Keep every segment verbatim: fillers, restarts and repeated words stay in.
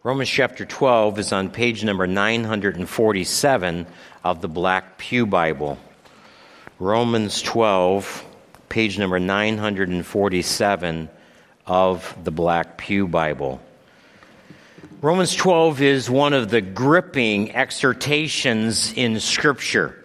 Romans chapter twelve is on page number nine hundred forty-seven of the Black Pew Bible. Romans twelve, page number nine hundred forty-seven of the Black Pew Bible. Romans twelve is one of the gripping exhortations in Scripture.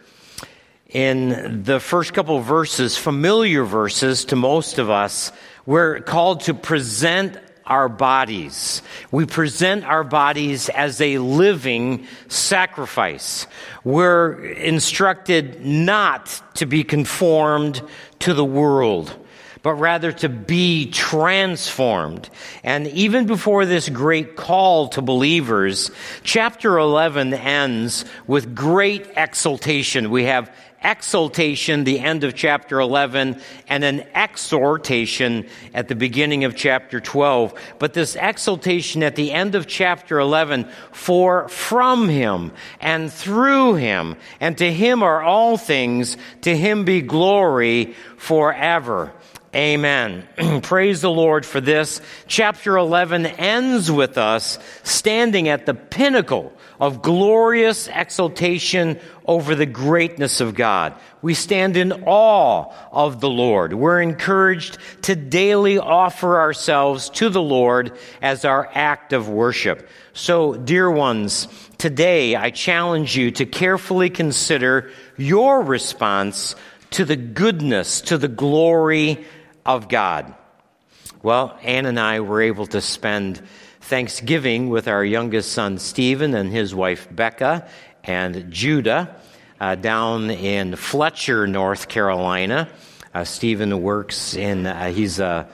In the first couple of verses, familiar verses to most of us, we're called to present our bodies. We present our bodies as a living sacrifice. We're instructed not to be conformed to the world, but rather to be transformed. And even before this great call to believers, chapter eleven ends with great exultation. We have exaltation, the end of chapter eleven, and an exhortation at the beginning of chapter twelve. But this exaltation at the end of chapter eleven, for from him and through him and to him are all things, to him be glory forever. Amen. Praise the Lord for this. Chapter eleven ends with us standing at the pinnacle of glorious exaltation over the greatness of God. We stand in awe of the Lord. We're encouraged to daily offer ourselves to the Lord as our act of worship. So, dear ones, today I challenge you to carefully consider your response to the goodness, to the glory of God. Well, Ann and I were able to spend Thanksgiving with our youngest son, Stephen, and his wife, Becca, and Judah, uh, down in Fletcher, North Carolina. Uh, Stephen works in, uh, he's a,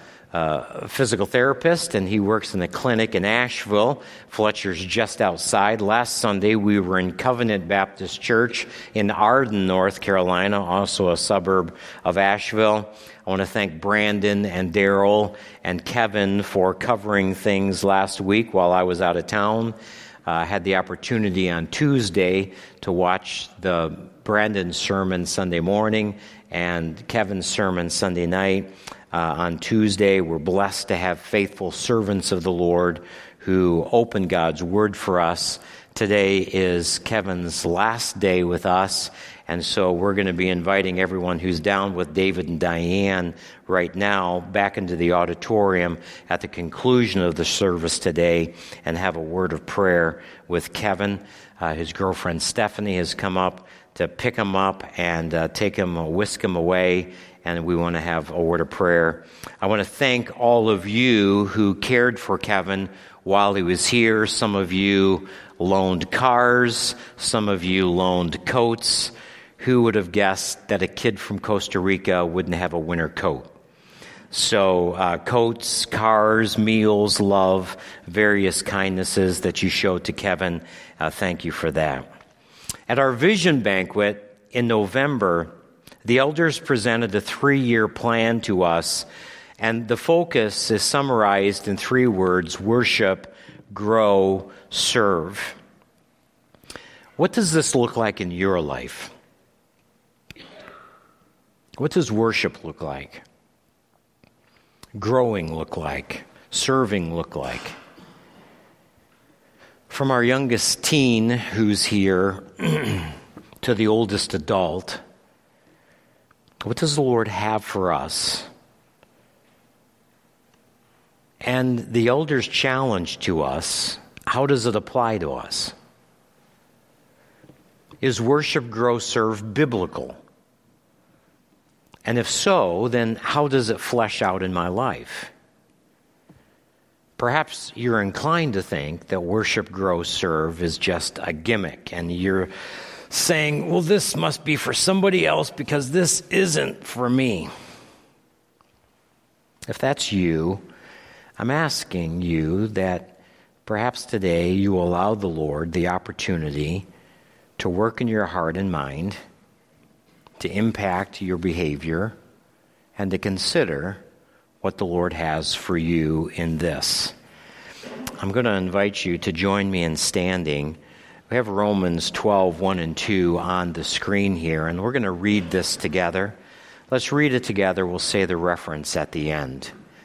a physical therapist, and he works in a clinic in Asheville. Fletcher's just outside. Last Sunday, we were in Covenant Baptist Church in Arden, North Carolina, also a suburb of Asheville. I want to thank Brandon and Daryl and Kevin for covering things last week while I was out of town. I uh, had the opportunity on Tuesday to watch the Brandon sermon Sunday morning and Kevin's sermon Sunday night. Uh, on Tuesday, we're blessed to have faithful servants of the Lord who open God's Word for us. Today is Kevin's last day with us, and so we're going to be inviting everyone who's down with David and Diane right now back into the auditorium at the conclusion of the service today and have a word of prayer with Kevin. Uh, his girlfriend Stephanie has come up to pick him up and uh, take him, uh, whisk him away, and we want to have a word of prayer. I want to thank all of you who cared for Kevin while he was here. Some of you loaned cars, some of you loaned coats. Who would have guessed that a kid from Costa Rica wouldn't have a winter coat? So uh, coats, cars, meals, love, various kindnesses that you showed to Kevin. Uh, thank you for that. At our vision banquet in November, the elders presented a three-year plan to us, and the focus is summarized in three words: worship, grow, serve. What does this look like in your life? What does worship look like? Growing look like? Serving look like? From our youngest teen who's here to the oldest adult, what does the Lord have for us? And the elders' challenge to us, how does it apply to us? Is worship, grow, serve biblical? And if so, then how does it flesh out in my life? Perhaps you're inclined to think that worship, grow, serve is just a gimmick, and you're saying, well, this must be for somebody else because this isn't for me. If that's you, I'm asking you that perhaps today you allow the Lord the opportunity to work in your heart and mind, to impact your behavior, and to consider what the Lord has for you in this. I'm going to invite you to join me in standing. We have Romans twelve, one and two on the screen here, and we're going to read this together. Let's read it together. We'll say the reference at the end.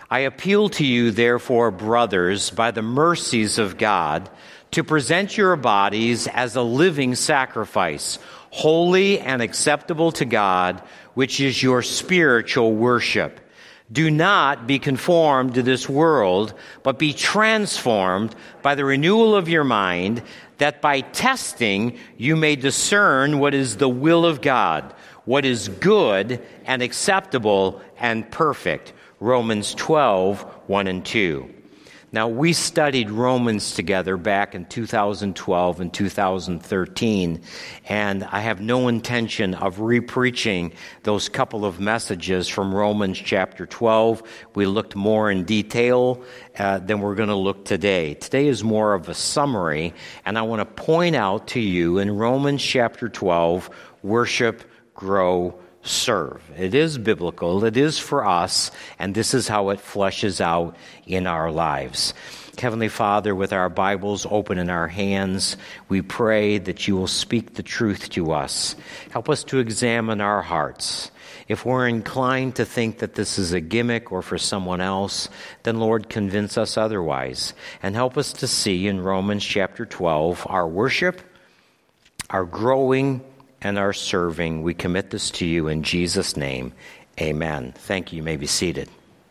I appeal to you, therefore, brothers, by the mercies of God, to present your bodies as a living sacrifice, holy and acceptable to God, which is your spiritual worship. Do not be conformed to this world, but be transformed by the renewal of your mind, that by testing you may discern what is the will of God, what is good and acceptable and perfect. Romans twelve, one and two. Now, we studied Romans together back in two thousand twelve and two thousand thirteen, and I have no intention of re-preaching those couple of messages from Romans chapter twelve. We looked more in detail uh, than we're going to look today. Today is more of a summary, and I want to point out to you in Romans chapter twelve, worship, grow, serve. It is biblical, it is for us, and this is how it fleshes out in our lives. Heavenly Father, with our Bibles open in our hands, we pray that you will speak the truth to us. Help us to examine our hearts. If we're inclined to think that this is a gimmick or for someone else, then Lord, convince us otherwise. And help us to see in Romans chapter twelve our worship, our growing, and our serving. We commit this to you in Jesus' name. Amen. Thank you. You may be seated.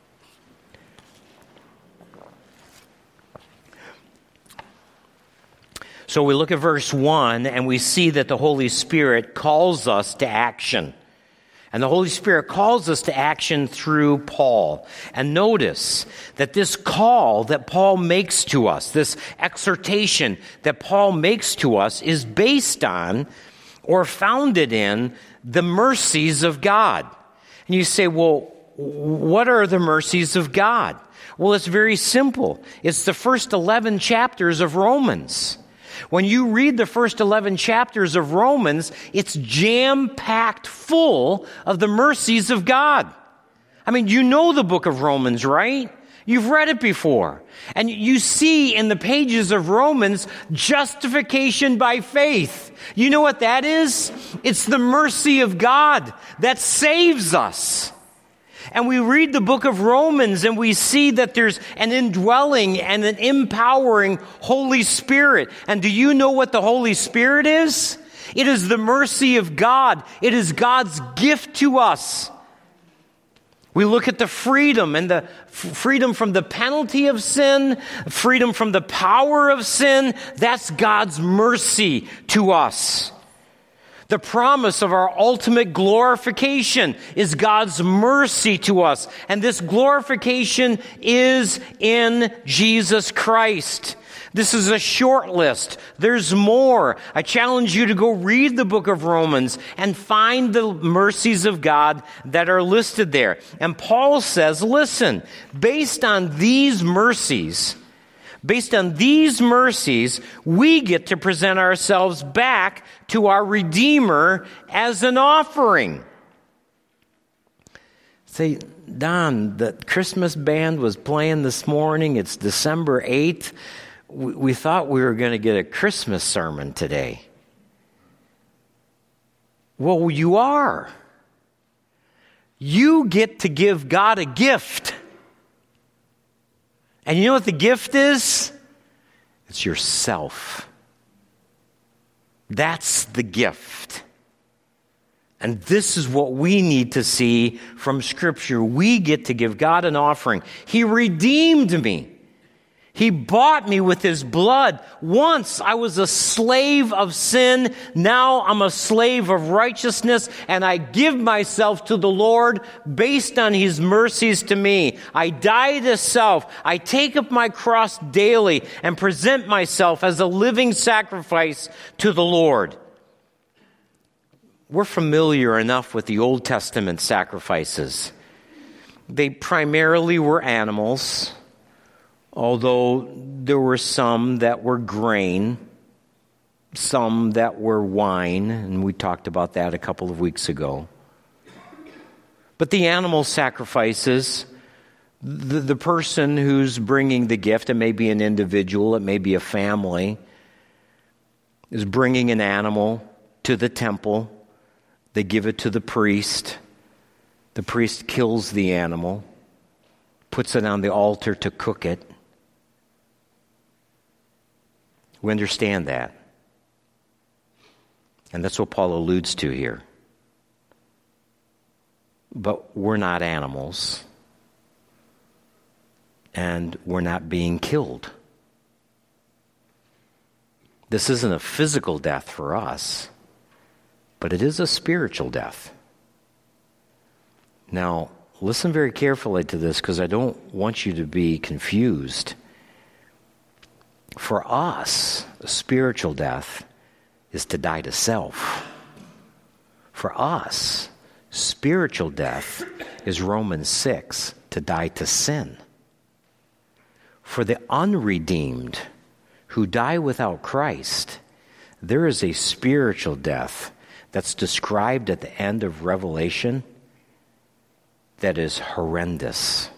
So we look at verse one, and we see that the Holy Spirit calls us to action. And the Holy Spirit calls us to action through Paul. And notice that this call that Paul makes to us, this exhortation that Paul makes to us, is based on or founded in the mercies of God. And you say, well, what are the mercies of God? Well, it's very simple. It's the first eleven chapters of Romans. When you read the first eleven chapters of Romans, it's jam-packed full of the mercies of God. I mean, you know the book of Romans, right? You've read it before. And you see in the pages of Romans, justification by faith. You know what that is? It's the mercy of God that saves us. And we read the book of Romans and we see that there's an indwelling and an empowering Holy Spirit. And do you know what the Holy Spirit is? It is the mercy of God. It is God's gift to us. We look at the freedom and the f- freedom from the penalty of sin, freedom from the power of sin. That's God's mercy to us. The promise of our ultimate glorification is God's mercy to us. And this glorification is in Jesus Christ. This is a short list. There's more. I challenge you to go read the book of Romans and find the mercies of God that are listed there. And Paul says, listen, based on these mercies, based on these mercies, we get to present ourselves back to our Redeemer as an offering. Say, Don, the Christmas band was playing this morning. It's December eighth. We thought we were going to get a Christmas sermon today. Well, you are. You get to give God a gift. And you know what the gift is? It's yourself. That's the gift. And this is what we need to see from Scripture. We get to give God an offering. He redeemed me. He bought me with His blood. Once I was a slave of sin. Now I'm a slave of righteousness. And I give myself to the Lord based on His mercies to me. I die to self. I take up my cross daily and present myself as a living sacrifice to the Lord. We're familiar enough with the Old Testament sacrifices. They primarily were animals, although there were some that were grain, some that were wine, and we talked about that a couple of weeks ago. But the animal sacrifices, the, the person who's bringing the gift, it may be an individual, it may be a family, is bringing an animal to the temple. They give it to the priest. The priest kills the animal. puts it on the altar to cook it. We understand that. And that's what Paul alludes to here. But we're not animals. And we're not being killed. This isn't a physical death for us, but it is a spiritual death. Now, listen very carefully to this, because I don't want you to be confused. For us, a spiritual death is to die to self. For us, spiritual death is Romans six, to die to sin. For the unredeemed who die without Christ, there is a spiritual death that's described at the end of Revelation that is horrendous.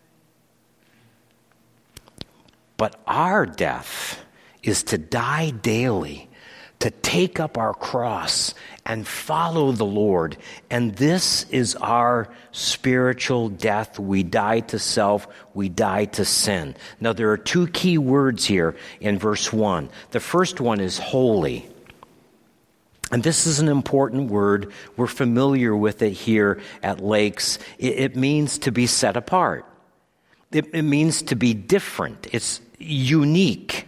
But our death is to die daily, to take up our cross and follow the Lord. And this is our spiritual death. We die to self, we die to sin. Now, there are two key words here in verse one. The first one is holy. And this is an important word. We're familiar with it here at Lakes. It, it means to be set apart. It, it means to be different. It's unique.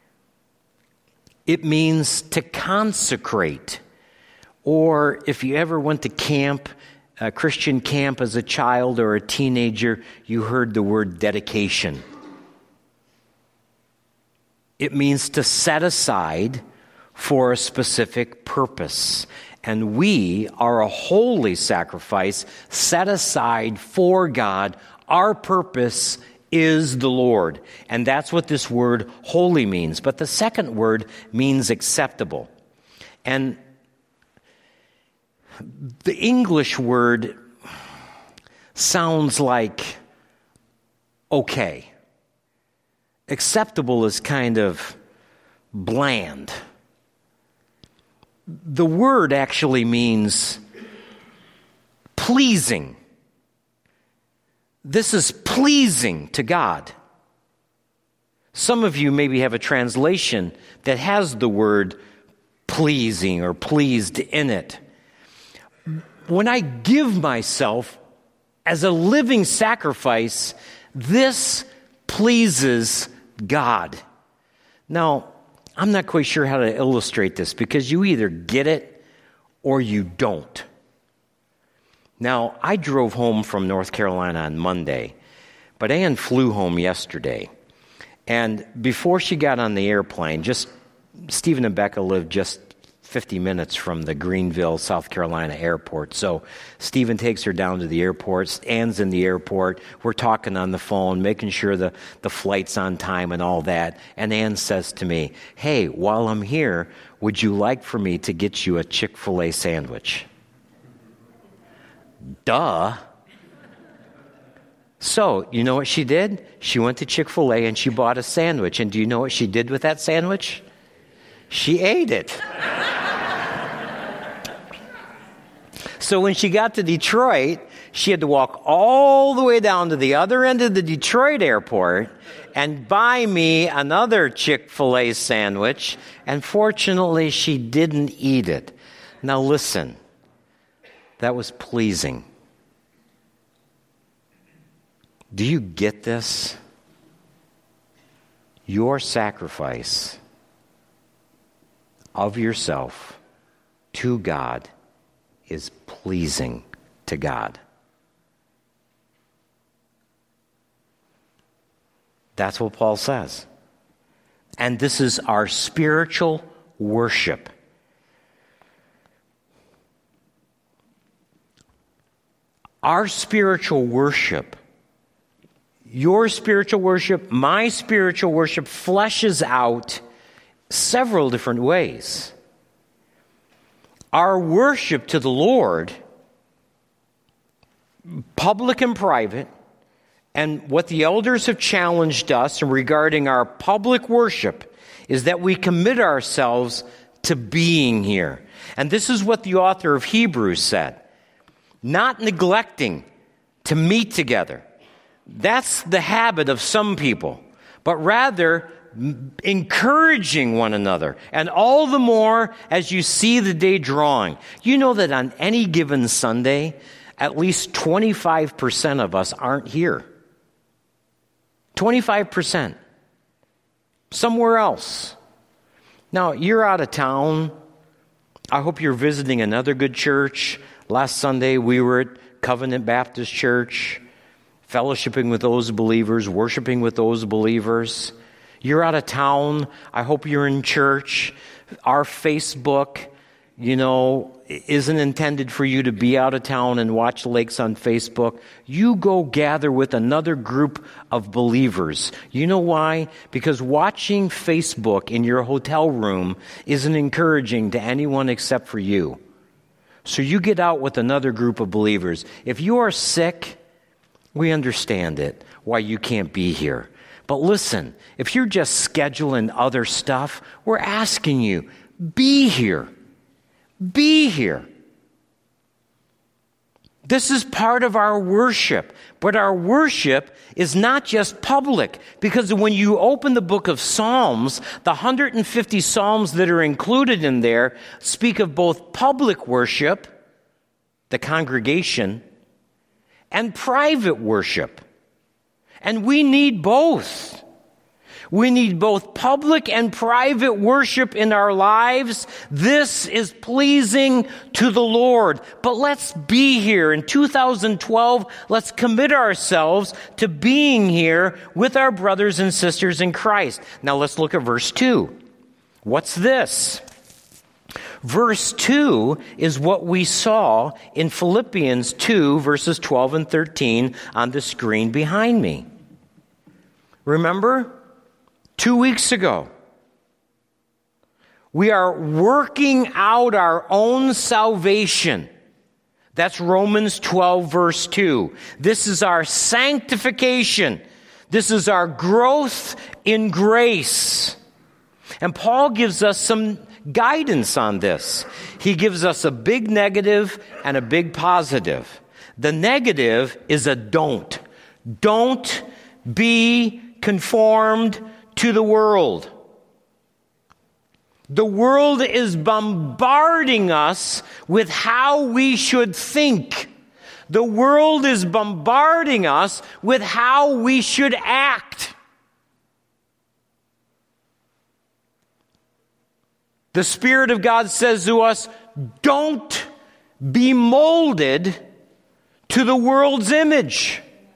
It means to consecrate. Or if you ever went to camp, a Christian camp as a child or a teenager, you heard the word dedication. It means to set aside for a specific purpose. And we are a holy sacrifice set aside for God. Our purpose is the Lord. And that's what this word holy means. But the second word means acceptable. And the English word sounds like okay. Acceptable is kind of bland. The word actually means pleasing. This is pleasing to God. Some of you maybe have a translation that has the word pleasing or pleased in it. When I give myself as a living sacrifice, this pleases God. Now, I'm not quite sure how to illustrate this, because you either get it or you don't. Now, I drove home from North Carolina on Monday, but Ann flew home yesterday. And before she got on the airplane, just Stephen and Becca lived just fifty minutes from the Greenville, South Carolina airport. So Stephen takes her down to the airport. Ann's in the airport. We're talking on the phone, making sure the, the flight's on time and all that. And Ann says to me, "Hey, while I'm here, would you like for me to get you a Chick-fil-A sandwich?" Duh. So, you know what she did? She went to Chick-fil-A and she bought a sandwich. And do you know what she did with that sandwich? She ate it. So when she got to Detroit, she had to walk all the way down to the other end of the Detroit airport and buy me another Chick-fil-A sandwich. And fortunately, she didn't eat it. Now listen, that was pleasing. Do you get this? Your sacrifice of yourself to God is pleasing to God. That's what Paul says. And this is our spiritual worship. Our spiritual worship, your spiritual worship, my spiritual worship, fleshes out several different ways. Our worship to the Lord, public and private, and what the elders have challenged us regarding our public worship is that we commit ourselves to being here. And this is what the author of Hebrews said. Not neglecting to meet together, That's the habit of some people, but rather encouraging one another, and all the more as you see the day drawing. You know that on any given Sunday, at least twenty-five percent of us aren't here. twenty-five percent. Somewhere else. Now, you're out of town. I hope you're visiting another good church. Last Sunday, we were at Covenant Baptist Church, fellowshipping with those believers, worshiping with those believers. You're out of town. I hope you're in church. Our Facebook, you know, isn't intended for you to be out of town and watch Lakes on Facebook. You go gather with another group of believers. You know why? Because watching Facebook in your hotel room isn't encouraging to anyone except for you. So you get out with another group of believers. If you are sick, we understand it, why you can't be here. But listen, if you're just scheduling other stuff, we're asking you, be here. Be here. This is part of our worship. But our worship is not just public. Because when you open the book of Psalms, the one hundred fifty Psalms that are included in there speak of both public worship, the congregation, and private worship. And we need both. We need both public and private worship in our lives. This is pleasing to the Lord. But let's be here. In two thousand twelve, let's commit ourselves to being here with our brothers and sisters in Christ. Now let's look at verse two. What's this? Verse two is what we saw in Philippians two, verses twelve and thirteen on the screen behind me. Remember? Two weeks ago, we are working out our own salvation. That's Romans twelve, verse two. This is our sanctification. This is our growth in grace. And Paul gives us some guidance on this. He gives us a big negative and a big positive. The negative is a don't. Don't be conformed to the world. The world is bombarding us with how we should think. The world is bombarding us with how we should act. The Spirit of God says to us, don't be molded to the world's image.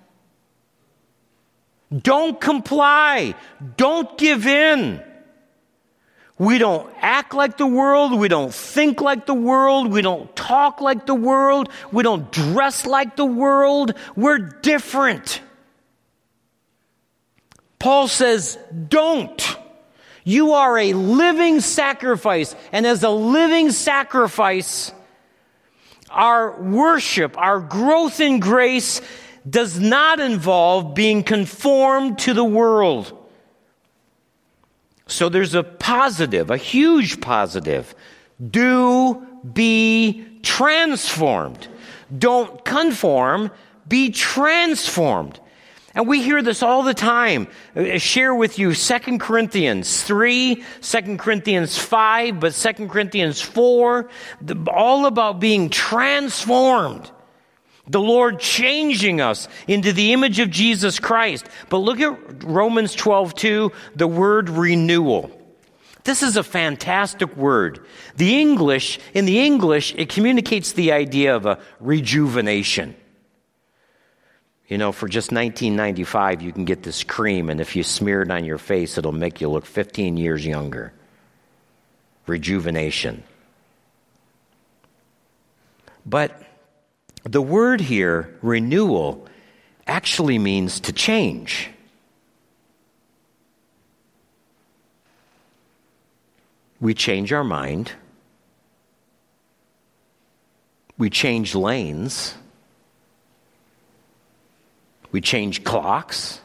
Don't comply. Don't give in. We don't act like the world. We don't think like the world. We don't talk like the world. We don't dress like the world. We're different. Paul says, don't. You are a living sacrifice. And as a living sacrifice, our worship, our growth in grace does not involve being conformed to the world. So there's a positive, a huge positive. Do be transformed. Don't conform, be transformed. And we hear this all the time. I share with you Second Corinthians three, Second Corinthians five, but Second Corinthians four, all about being transformed. The Lord changing us into the image of Jesus Christ. But look at Romans twelve two, the word renewal. This is a fantastic word. The English, in the English, it communicates the idea of a rejuvenation. You know, for just nineteen ninety-five, you can get this cream, and if you smear it on your face, it'll make you look fifteen years younger. Rejuvenation. But the word here, renewal, actually means to change. We change our mind. We change lanes. We change clocks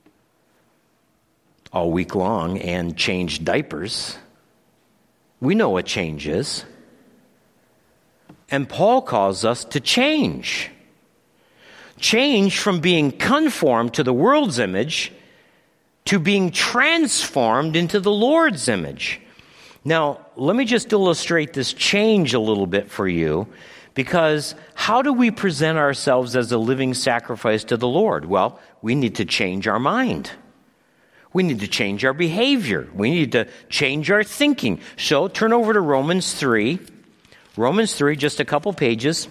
all week long and change diapers. We know what change is. And Paul calls us to change. Change from being conformed to the world's image to being transformed into the Lord's image. Now, let me just illustrate this change a little bit for you, because how do we present ourselves as a living sacrifice to the Lord? Well, we need to change our mind. We need to change our behavior. We need to change our thinking. So turn over to Romans three. Romans three, just a couple pages.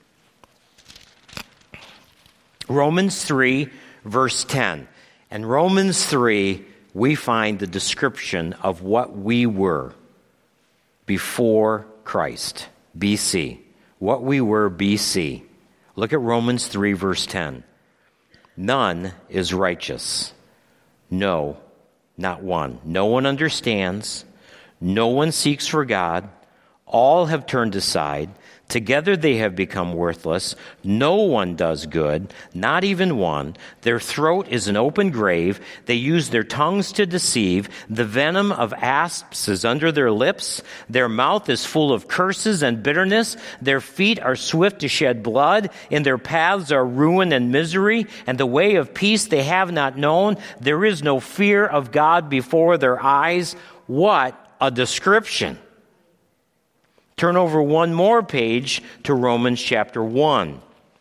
Romans three, verse ten. And Romans three, we find the description of what we were before Christ, B C. What we were B C. Look at Romans three, verse ten. None is righteous. No, not one. No one understands. No one seeks for God. All have turned aside. Together they have become worthless. No one does good, not even one. Their throat is an open grave. They use their tongues to deceive. The venom of asps is under their lips. Their mouth is full of curses and bitterness. Their feet are swift to shed blood. In their paths are ruin and misery, and the way of peace they have not known. There is no fear of God before their eyes. What a description. Turn over one more page to Romans chapter one.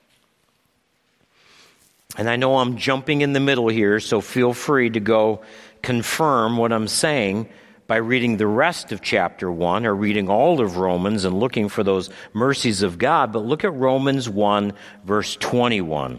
And I know I'm jumping in the middle here, so feel free to go confirm what I'm saying by reading the rest of chapter one or reading all of Romans and looking for those mercies of God. But look at Romans one, verse twenty-one.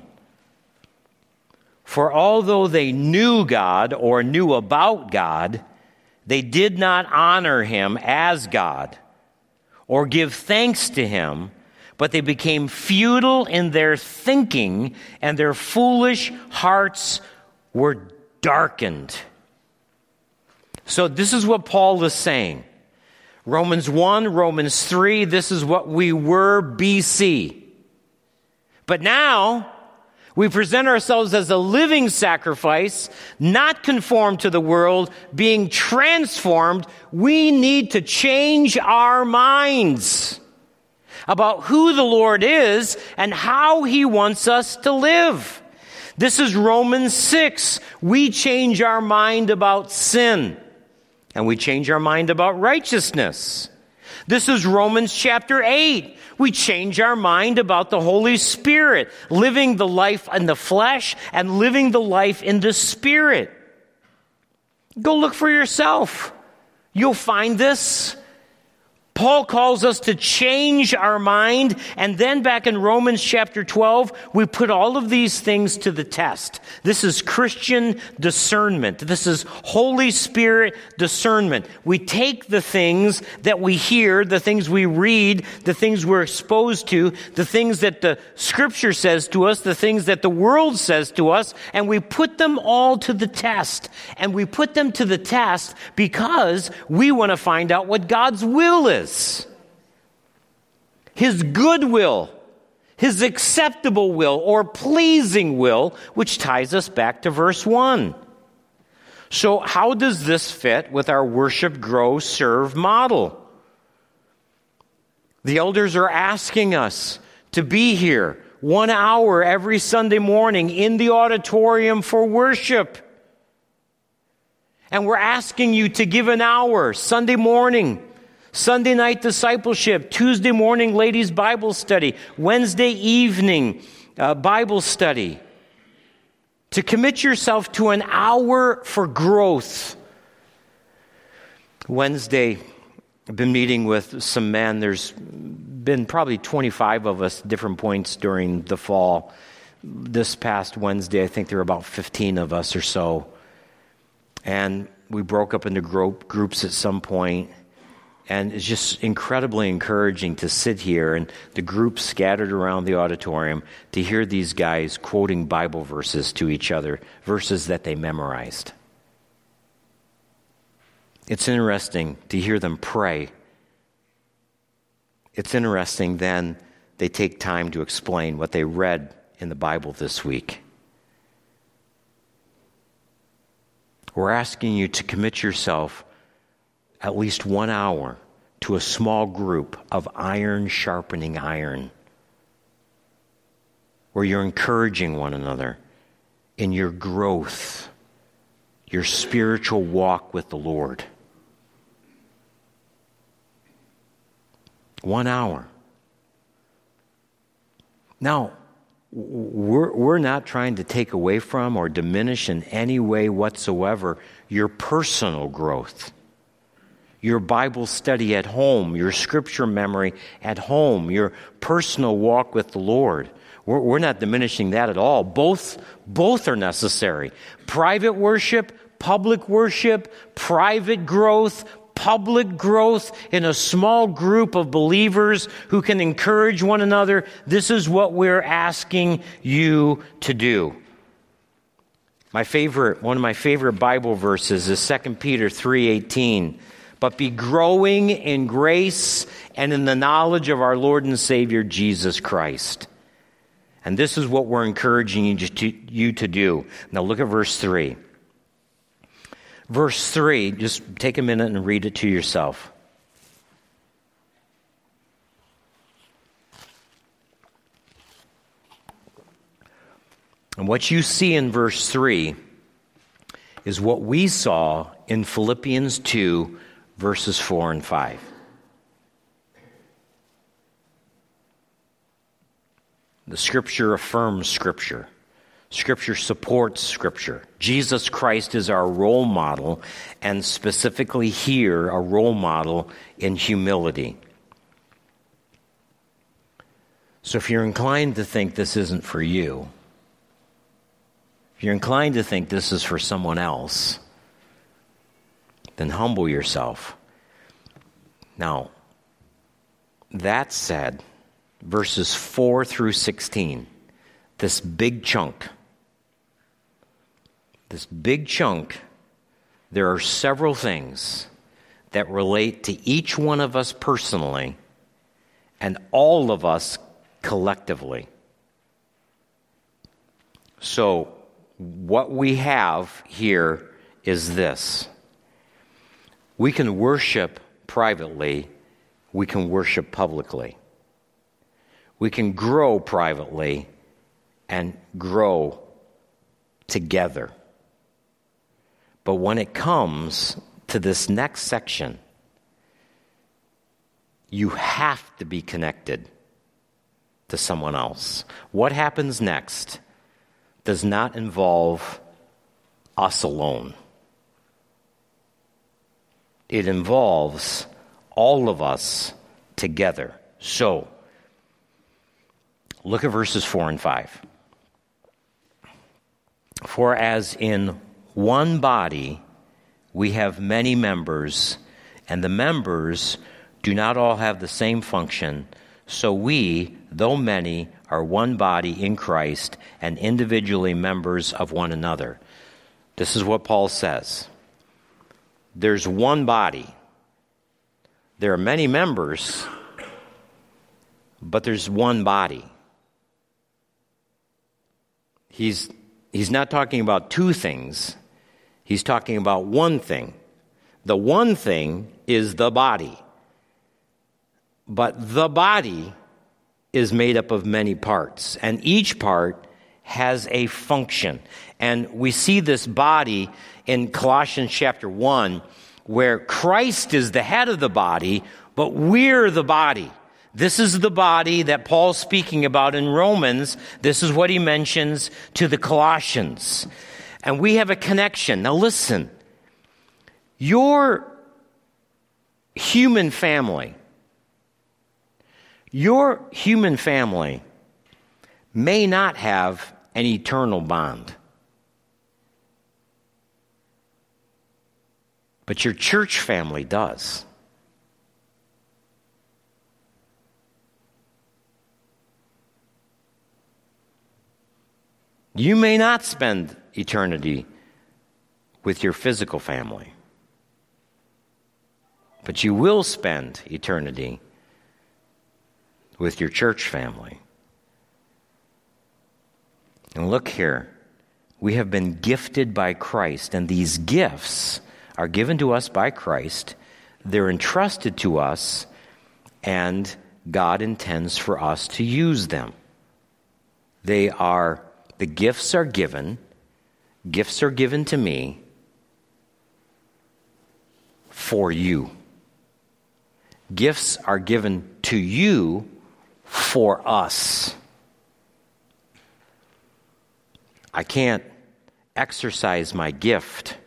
For although they knew God or knew about God, they did not honor him as God or give thanks to him, but they became futile in their thinking, and their foolish hearts were darkened. So this is what Paul is saying. Romans one, Romans three, this is what we were B C. But now, we present ourselves as a living sacrifice, not conformed to the world, being transformed. We need to change our minds about who the Lord is and how he wants us to live. This is Romans six. We change our mind about sin, and we change our mind about righteousness. This is Romans chapter eight. We change our mind about the Holy Spirit, living the life in the flesh and living the life in the Spirit. Go look for yourself. You'll find this. Paul calls us to change our mind, and then back in Romans chapter twelve, we put all of these things to the test. This is Christian discernment. This is Holy Spirit discernment. We take the things that we hear, the things we read, the things we're exposed to, the things that the Scripture says to us, the things that the world says to us, and we put them all to the test. And we put them to the test because we want to find out what God's will is. His good will, his acceptable will or pleasing will, which ties us back to verse one. So how does this fit with our worship, grow, serve model? The elders are asking us to be here one hour every Sunday morning in the auditorium for worship. And we're asking you to give an hour Sunday morning, Sunday night discipleship, Tuesday morning ladies Bible study, Wednesday evening uh, Bible study. To commit yourself to an hour for growth. Wednesday, I've been meeting with some men. There's been probably twenty-five of us at different points during the fall. This past Wednesday, I think there were about fifteen of us or so. And we broke up into group, groups at some point. And it's just incredibly encouraging to sit here and the group scattered around the auditorium to hear these guys quoting Bible verses to each other, verses that they memorized. It's interesting to hear them pray. It's interesting then they take time to explain what they read in the Bible this week. We're asking you to commit yourself at least one hour to a small group of iron sharpening iron. where you're encouraging one another in your growth, your spiritual walk with the Lord. One hour. Now, we're, we're not trying to take away from or diminish in any way whatsoever your personal growth, your Bible study at home, your scripture memory at home, your personal walk with the Lord. We're, we're not diminishing that at all. Both, both are necessary. Private worship, public worship, private growth, public growth in a small group of believers who can encourage one another. This is what we're asking you to do. My favorite, one of my favorite Bible verses is Second Peter three eighteen. But be growing in grace and in the knowledge of our Lord and Savior Jesus Christ. And this is what we're encouraging you to, you to do. Now look at verse three. Verse three, just take a minute and read it to yourself. And what you see in verse three is what we saw in Philippians two, verses four and five. The Scripture affirms Scripture. Scripture supports Scripture. Jesus Christ is our role model, and specifically here, a role model in humility. So if you're inclined to think this isn't for you, if you're inclined to think this is for someone else, then humble yourself. Now, that said, verses four through sixteen, this big chunk, this big chunk, there are several things that relate to each one of us personally and all of us collectively. So, what we have here is this. We can worship privately, we can worship publicly. We can grow privately and grow together. But when it comes to this next section, you have to be connected to someone else. What happens next does not involve us alone. It involves all of us together. So, look at verses four and five. For as in one body we have many members, and the members do not all have the same function, so we, though many, are one body in Christ and individually members of one another. This is what Paul says. There's one body. There are many members, but there's one body. He's, he's not talking about two things. He's talking about one thing. The one thing is the body. But the body is made up of many parts, and each part has a function. And we see this body in Colossians chapter one, where Christ is the head of the body, but we're the body. This is the body that Paul's speaking about in Romans. This is what he mentions to the Colossians. And we have a connection. Now listen, your human family, your human family may not have an eternal bond. But your church family does. You may not spend eternity with your physical family, but you will spend eternity with your church family. And look here, we have been gifted by Christ, and these gifts are given to us by Christ. They're entrusted to us, and God intends for us to use them. They are, the gifts are given, gifts are given to me for you. Gifts are given to you for us. I can't exercise my gift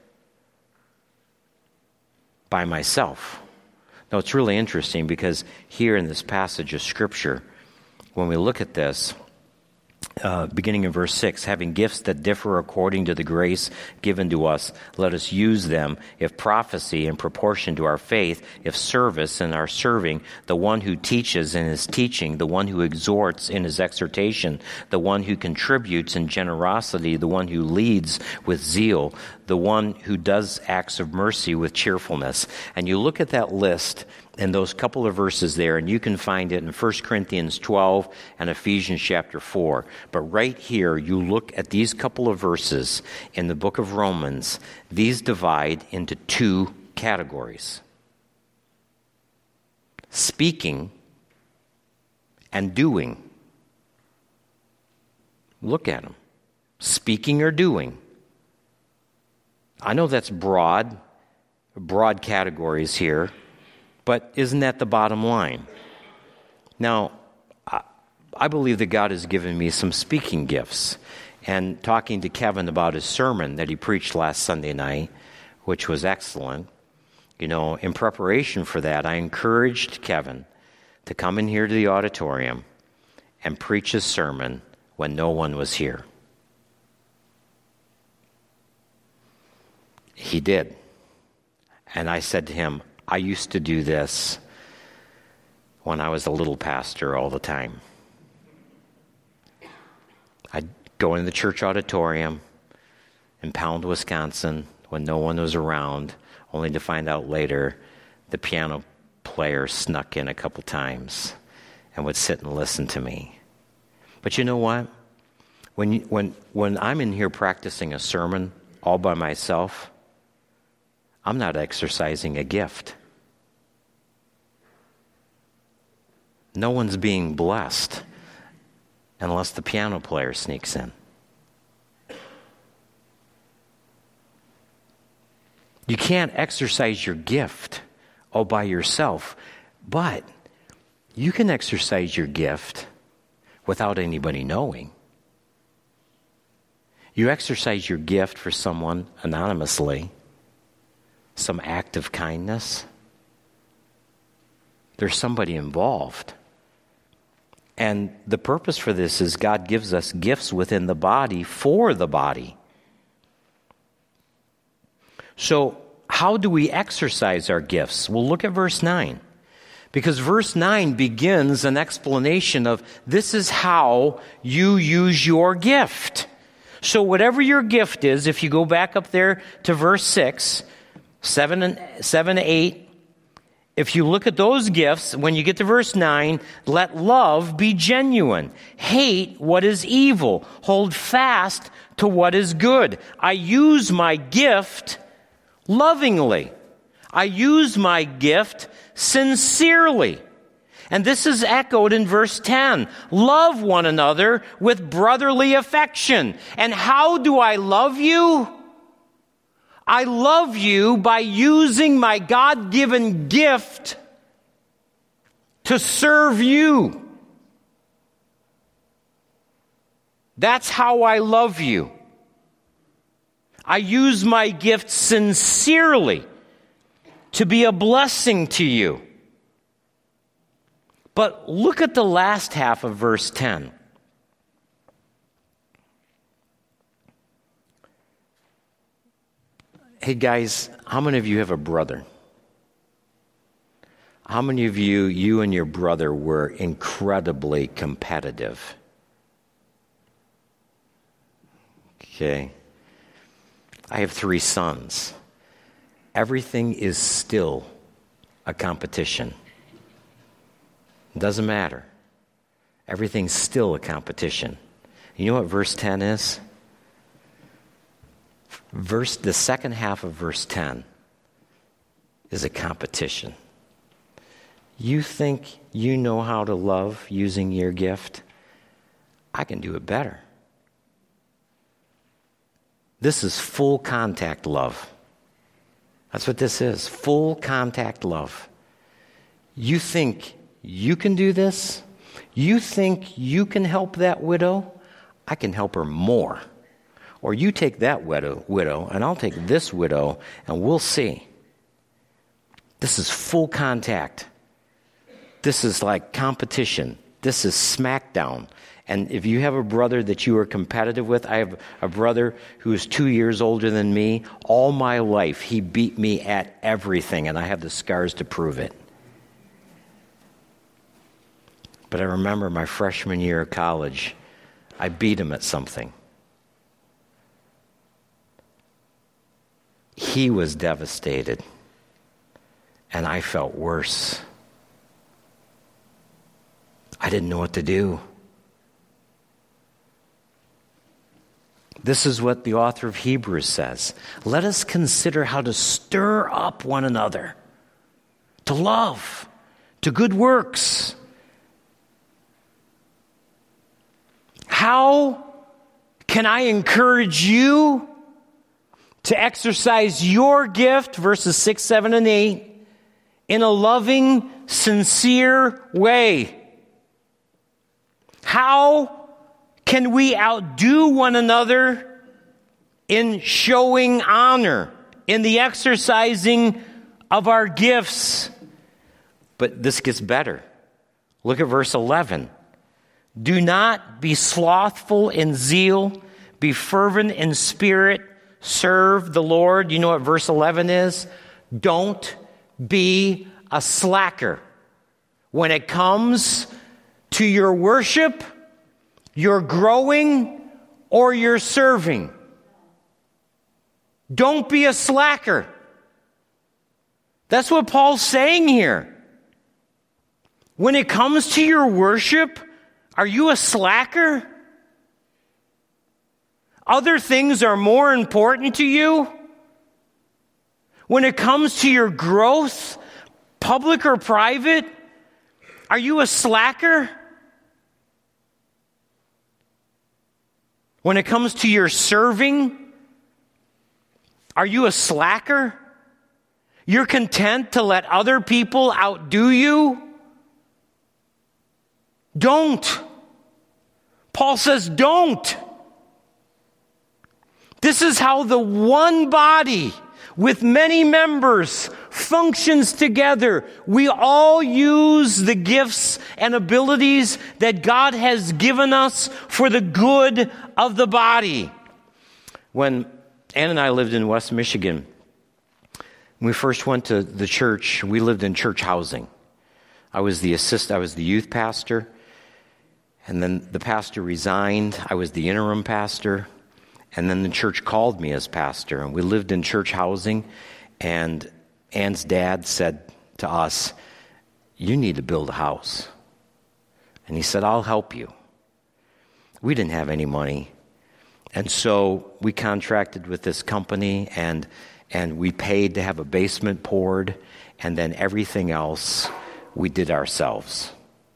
by myself. Now, it's really interesting because here in this passage of Scripture, when we look at this, uh, beginning in verse six, having gifts that differ according to the grace given to us, let us use them. If prophecy, in proportion to our faith; if service, in our serving; the one who teaches in his teaching; the one who exhorts in his exhortation; the one who contributes in generosity; the one who leads with zeal; the one who does acts of mercy with cheerfulness. And you look at that list in those couple of verses there, and you can find it in First Corinthians twelve and Ephesians chapter four. But right here, you look at these couple of verses in the book of Romans, these divide into two categories: speaking and doing. Look at them. Speaking or doing. I know that's broad, broad categories here, but isn't that the bottom line? Now, I, I believe that God has given me some speaking gifts. And talking to Kevin about his sermon that he preached last Sunday night, which was excellent, you know, in preparation for that, I encouraged Kevin to come in here to the auditorium and preach his sermon when no one was here. He did. And I said to him, I used to do this when I was a little pastor all the time. I'd go into the church auditorium in Pound, Wisconsin, when no one was around, only to find out later the piano player snuck in a couple times and would sit and listen to me. But you know what? When you, when when I'm in here practicing a sermon all by myself, I'm not exercising a gift. No one's being blessed unless the piano player sneaks in. You can't exercise your gift all by yourself, but you can exercise your gift without anybody knowing. You exercise your gift for someone anonymously, some act of kindness. There's somebody involved. And the purpose for this is God gives us gifts within the body for the body. So how do we exercise our gifts? Well, look at verse nine. Because verse nine begins an explanation of this is how you use your gift. So whatever your gift is, if you go back up there to verse six, seven and seven, eight, if you look at those gifts, when you get to verse nine, let love be genuine. Hate what is evil. Hold fast to what is good. I use my gift lovingly. I use my gift sincerely. And this is echoed in verse ten. Love one another with brotherly affection. And how do I love you? I love you by using my God-given gift to serve you. That's how I love you. I use my gift sincerely to be a blessing to you. But look at the last half of verse ten. Hey guys, how many of you have a brother? How many of you, you and your brother were incredibly competitive? Okay. I have three sons. Everything is still a competition. It doesn't matter. Everything's still a competition. You know what verse ten is? Verse, the second half of verse ten is a competition. You think you know how to love using your gift? I can do it better. This is full contact love. That's what this is, full contact love. You think you can do this? You think you can help that widow? I can help her more. Or you take that widow, widow, and I'll take this widow, and we'll see. This is full contact. This is like competition. This is smackdown. And if you have a brother that you are competitive with, I have a brother who is two years older than me. All my life, he beat me at everything, and I have the scars to prove it. But I remember my freshman year of college, I beat him at something. He was devastated, and I felt worse. I didn't know what to do. This is what the author of Hebrews says. Let us consider how to stir up one another to love, to good works. How can I encourage you to exercise your gift, verses six, seven, and eight, in a loving, sincere way? How can we outdo one another in showing honor, in the exercising of our gifts? But this gets better. Look at verse eleven. Do not be slothful in zeal, be fervent in spirit, serve the Lord. You know what verse eleven is? Don't be a slacker when it comes to your worship, your growing, or your serving. Don't be a slacker. That's what Paul's saying here. When it comes to your worship, are you a slacker? Other things are more important to you? When it comes to your growth, public or private, are you a slacker? When it comes to your serving, are you a slacker? You're content to let other people outdo you? Don't. Paul says don't. This is how the one body with many members functions together. We all use the gifts and abilities that God has given us for the good of the body. When Ann and I lived in West Michigan, when we first went to the church, we lived in church housing. I was the assist, I was the youth pastor, and then the pastor resigned. I was the interim pastor. And then the church called me as pastor, and we lived in church housing, and Ann's dad said to us, you need to build a house. And he said, I'll help you. We didn't have any money. And so we contracted with this company, and and we paid to have a basement poured, and then everything else we did ourselves.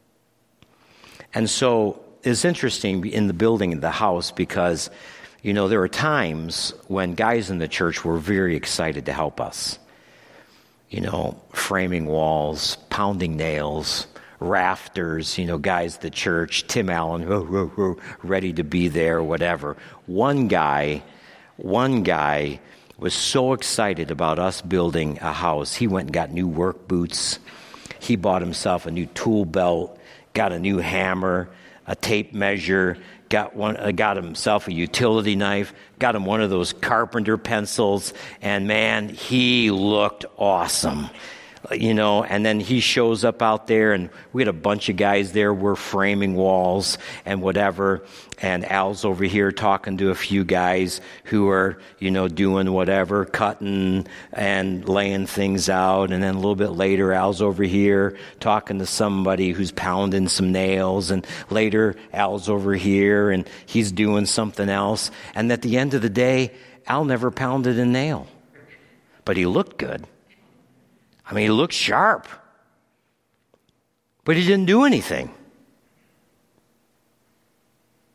And so it's interesting in the building, the house, because you know, there were times when guys in the church were very excited to help us. You know, framing walls, pounding nails, rafters, you know, guys at the church, Tim Allen, oh, oh, oh, ready to be there, whatever. One guy, one guy was so excited about us building a house, he went and got new work boots. He bought himself a new tool belt, got a new hammer, a tape measure, got one, uh, got himself a utility knife, got him one of those carpenter pencils, and man, he looked awesome. You know, and then he shows up out there, and we had a bunch of guys there. We're framing walls and whatever. And Al's over here talking to a few guys who are, you know, doing whatever, cutting and laying things out. And then a little bit later, Al's over here talking to somebody who's pounding some nails. And later, Al's over here, and he's doing something else. And at the end of the day, Al never pounded a nail, but he looked good. I mean, he looked sharp, but he didn't do anything.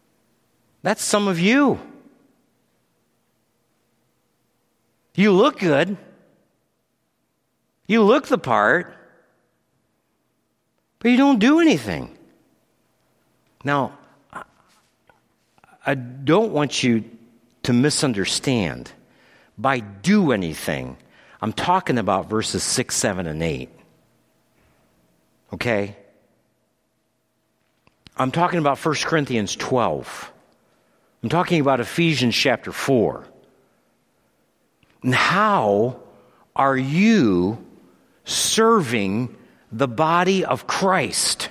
That's some of you. You look good. You look the part, but you don't do anything. Now, I don't want you to misunderstand. By do anything, I'm talking about verses six, seven, and eight. Okay? I'm talking about First Corinthians twelve. I'm talking about Ephesians chapter four. And how are you serving the body of Christ?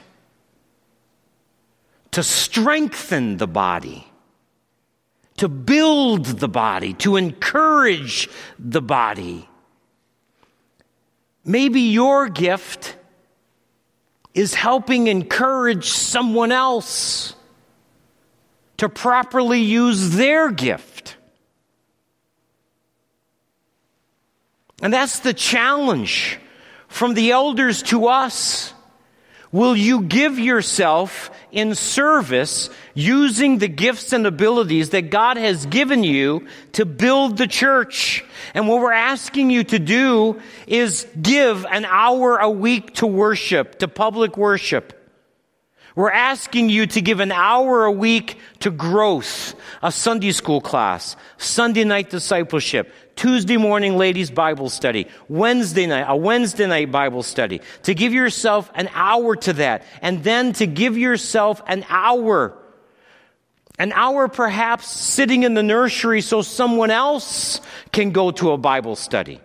To strengthen the body, to build the body, to encourage the body. Maybe your gift is helping encourage someone else to properly use their gift. And that's the challenge from the elders to us. Will you give yourself in service using the gifts and abilities that God has given you to build the church? And what we're asking you to do is give an hour a week to worship, to public worship. We're asking you to give an hour a week to growth, a Sunday school class, Sunday night discipleship, Tuesday morning ladies Bible study, Wednesday night, a Wednesday night Bible study, to give yourself an hour to that, and then to give yourself an hour, an hour perhaps sitting in the nursery so someone else can go to a Bible study.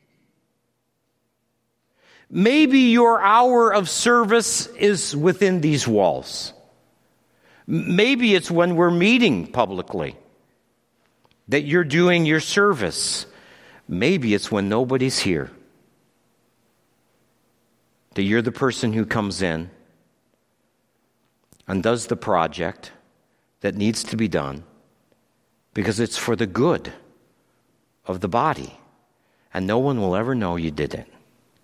Maybe your hour of service is within these walls. Maybe it's when we're meeting publicly that you're doing your service. Maybe it's when nobody's here, that you're the person who comes in and does the project that needs to be done because it's for the good of the body, and no one will ever know you did it.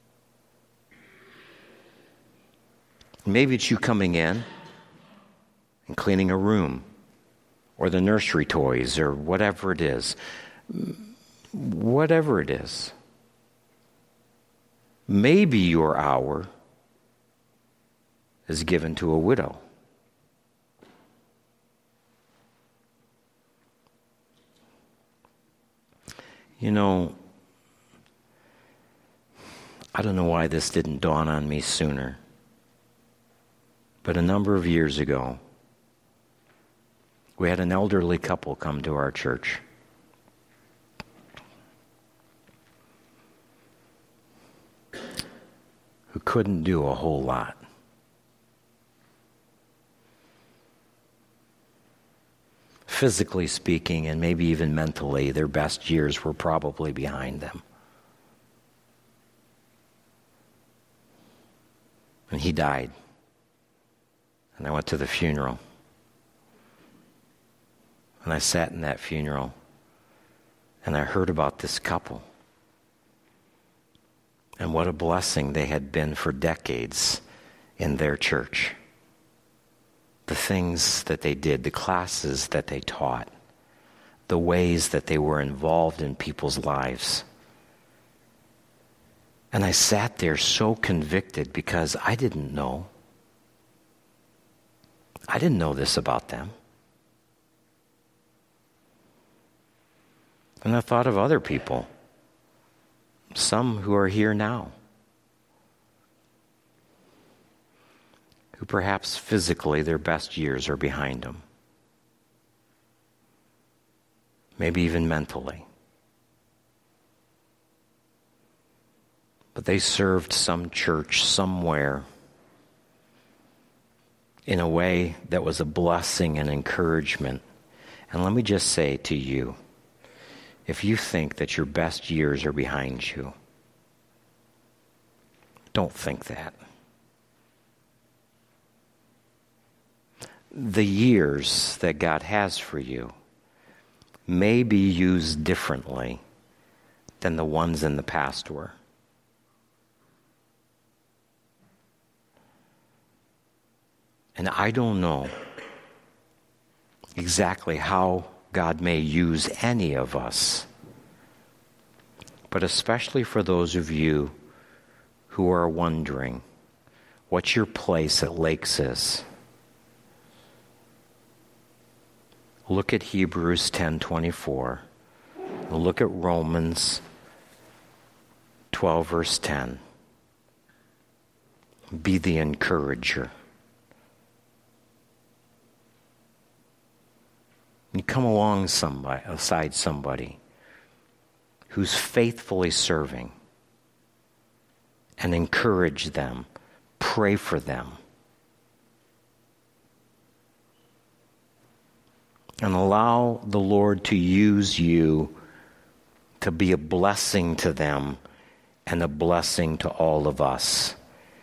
Maybe it's you coming in and cleaning a room, or the nursery toys, or whatever it is. Whatever it is. Maybe your hour is given to a widow. You know, I don't know why this didn't dawn on me sooner, but a number of years ago, we had an elderly couple come to our church. Who couldn't do a whole lot. Physically speaking, and maybe even mentally, their best years were probably behind them. And he died. And I went to the funeral. And I sat in that funeral, and I heard about this couple. And what a blessing they had been for decades in their church. The things that they did, the classes that they taught, the ways that they were involved in people's lives. And I sat there so convicted because I didn't know. I didn't know this about them. And I thought of other people, some who are here now, who perhaps physically their best years are behind them. Maybe even mentally. But they served some church somewhere in a way that was a blessing and encouragement. And let me just say to you, if you think that your best years are behind you, don't think that. The years that God has for you may be used differently than the ones in the past were. And I don't know exactly how God may use any of us, but especially for those of you who are wondering what your place at Lakes is. Look at Hebrews ten twenty-four. Look at Romans twelve, verse ten. Be the encourager. You come along somebody, aside somebody who's faithfully serving and encourage them, pray for them, and allow the Lord to use you to be a blessing to them and a blessing to all of us.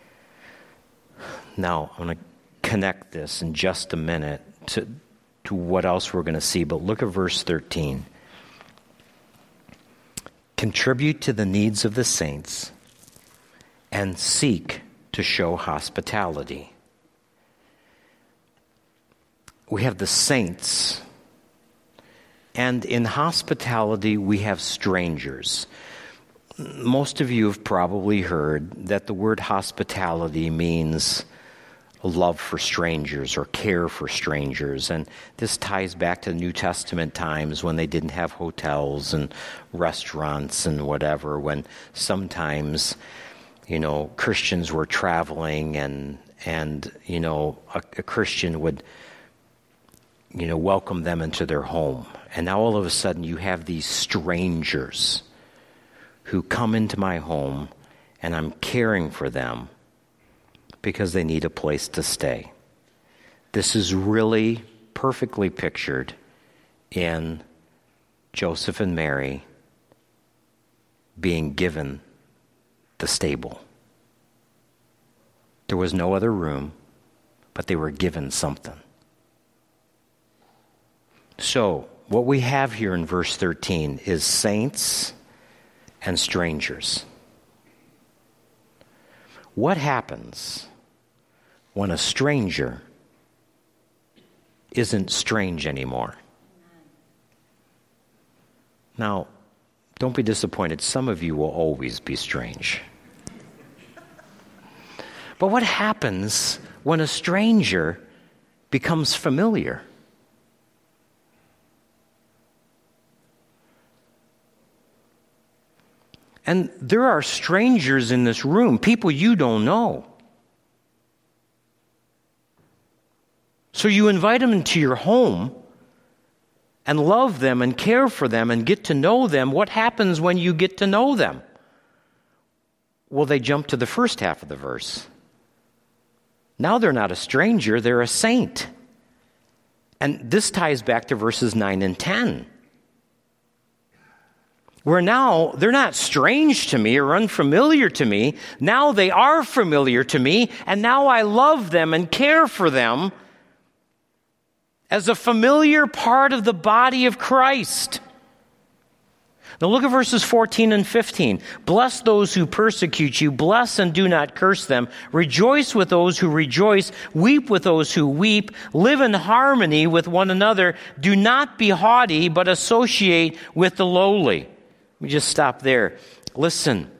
Now, I'm going to connect this in just a minute to, to what else we're going to see, but look at verse thirteen. Contribute to the needs of the saints and seek to show hospitality. We have the saints, and in hospitality we have strangers. Most of you have probably heard that the word hospitality means love for strangers or care for strangers. And this ties back to New Testament times when they didn't have hotels and restaurants and whatever, when sometimes, you know, Christians were traveling and, and you know, a, a Christian would, you know, welcome them into their home. And now all of a sudden you have these strangers who come into my home and I'm caring for them because they need a place to stay. This is really perfectly pictured in Joseph and Mary being given the stable. There was no other room, but they were given something. So, what we have here in verse thirteen is saints and strangers. What happens when a stranger isn't strange anymore? Now, don't be disappointed. Some of you will always be strange. But what happens when a stranger becomes familiar? And there are strangers in this room, people you don't know. So you invite them into your home and love them and care for them and get to know them. What happens when you get to know them? Well, they jump to the first half of the verse. Now they're not a stranger, they're a saint. And this ties back to verses nine and ten. Where now they're not strange to me or unfamiliar to me. Now they are familiar to me, and now I love them and care for them as a familiar part of the body of Christ. Now look at verses fourteen and fifteen. Bless those who persecute you. Bless and do not curse them. Rejoice with those who rejoice. Weep with those who weep. Live in harmony with one another. Do not be haughty, but associate with the lowly. Let me just stop there. Listen.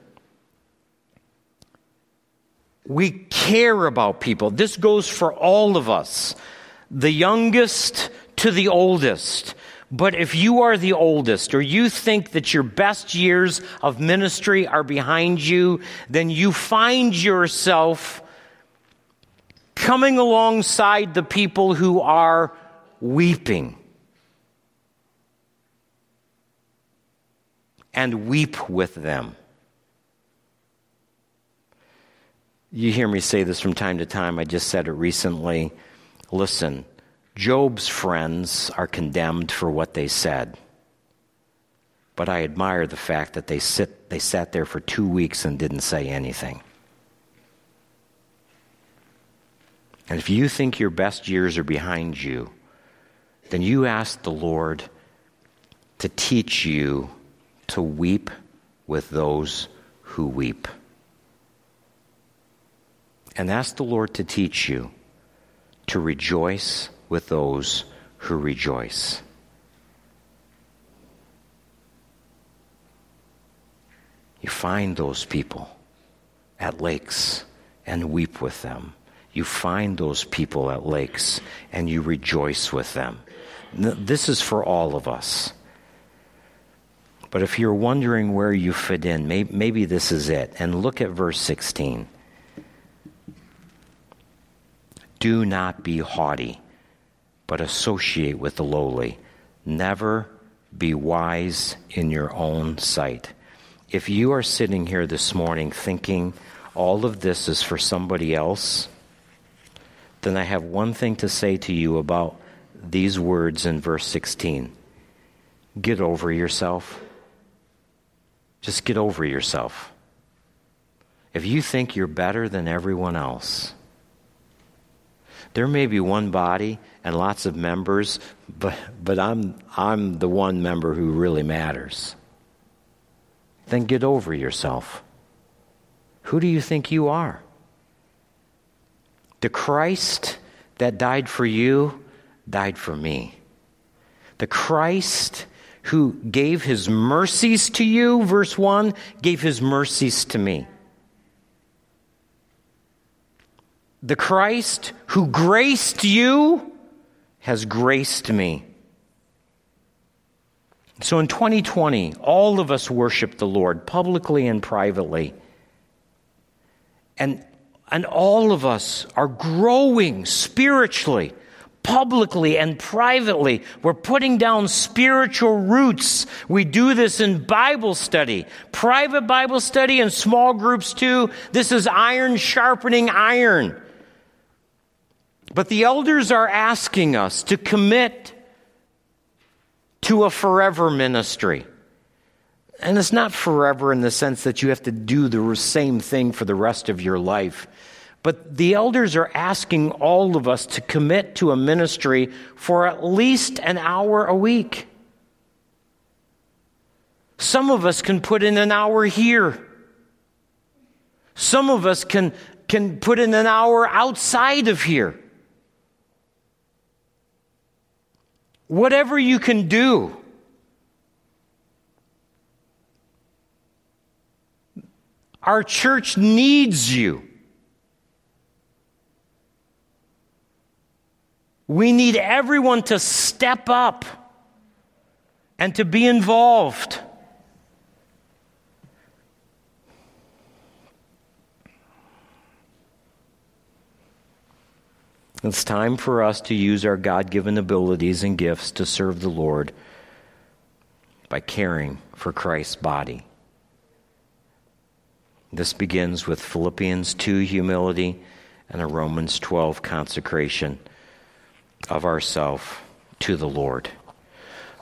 We care about people. This goes for all of us. The youngest to the oldest. But if you are the oldest, or you think that your best years of ministry are behind you, then you find yourself coming alongside the people who are weeping. And weep with them. You hear me say this from time to time. I just said it recently. Listen, Job's friends are condemned for what they said. But I admire the fact that they sit they sat there for two weeks and didn't say anything. And if you think your best years are behind you, then you ask the Lord to teach you to weep with those who weep. And ask the Lord to teach you to rejoice with those who rejoice. You find those people at lakes and weep with them. You find those people at lakes and you rejoice with them. This is for all of us. But if you're wondering where you fit in, maybe, maybe this is it. And look at verse sixteen. Do not be haughty, but associate with the lowly. Never be wise in your own sight. If you are sitting here this morning thinking all of this is for somebody else, then I have one thing to say to you about these words in verse sixteen. Get over yourself. Just get over yourself. If you think you're better than everyone else, there may be one body and lots of members, but but I'm I'm the one member who really matters. Then get over yourself. Who do you think you are? The Christ that died for you died for me. The Christ who gave his mercies to you, verse one, gave his mercies to me. The Christ who graced you has graced me. So in twenty twenty, all of us worship the Lord publicly and privately. And, and all of us are growing spiritually, publicly and privately. We're putting down spiritual roots. We do this in Bible study, private Bible study and small groups too. This is iron sharpening iron. But the elders are asking us to commit to a forever ministry. And it's not forever in the sense that you have to do the same thing for the rest of your life. But the elders are asking all of us to commit to a ministry for at least an hour a week. Some of us can put in an hour here. Some of us can, can put in an hour outside of here. Whatever you can do. Our church needs you. We need everyone to step up and to be involved. It's time for us to use our God-given abilities and gifts to serve the Lord by caring for Christ's body. This begins with Philippians two, humility, and a Romans twelve, consecration of ourselves to the Lord.